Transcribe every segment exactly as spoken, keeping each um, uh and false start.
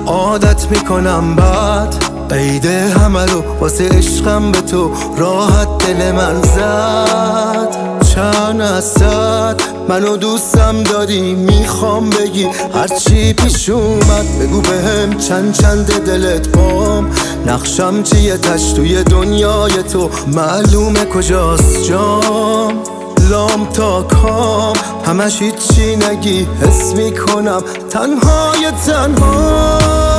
عادت میکنم بعد قید همه رو واسه عشقم به تو راحت دل من زد. چند اصد منو دوستم داری میخوام بگی هرچی پیش اومد بگو بهم چند چند دلت بام. نقشم چیه تش توی دنیای تو معلومه کجاست جام. لام تا کام همش هیچی نگی حس میکنم تنهای تنها.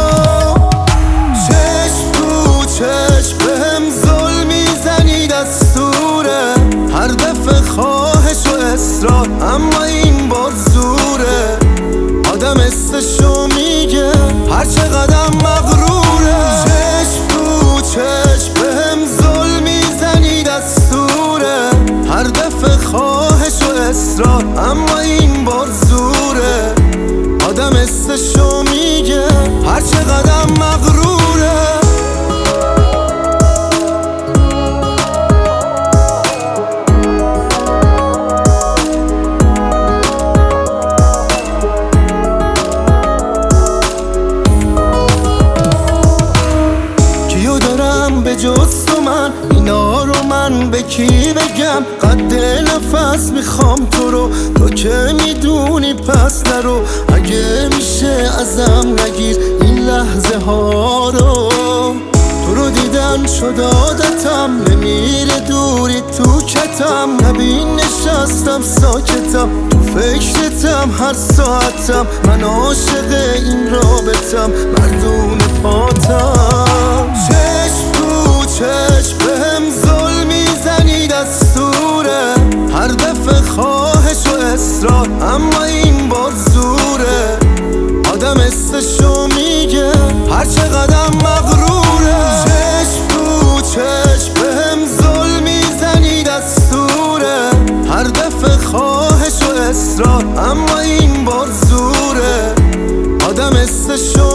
چشم تو چشم بهم ظلم میزنی دستوره، هر دفعه خواهش و اصرار اما این بار زوره. آدم استشو میگه هر چقدر مغروره. چشم تو چشم بهم ظلم میزنی دستوره، هر دفعه خواهش و اصرار اما این بار زوره. آدم استشو میگه هر چقدر مغروره. کیو دارم به جز تو من، اینا رو من به کی بگم؟ قد نفس میخوام تو رو، تو که میدونی پس نرو. اگه میشه ازم نگیر این لحظه ها رو، تو رو دیدن شد عادتم، نمیره دوری تو کتم. نبین نشستم ساکتم تو فکرتم هر ساعتم. من عاشق این رابطم مردون پاتم. چشم تو چشم بهم ظلم میزنی دستوره، هر دفعه خواهش و اصرار اما این بار زوره. آدم استشو میگه هر چقدر مغروره. چشم تو چشم بهم ظلم میزنی دستوره، هر دفعه خواهش و اصرار اما این بار زوره. آدم استشو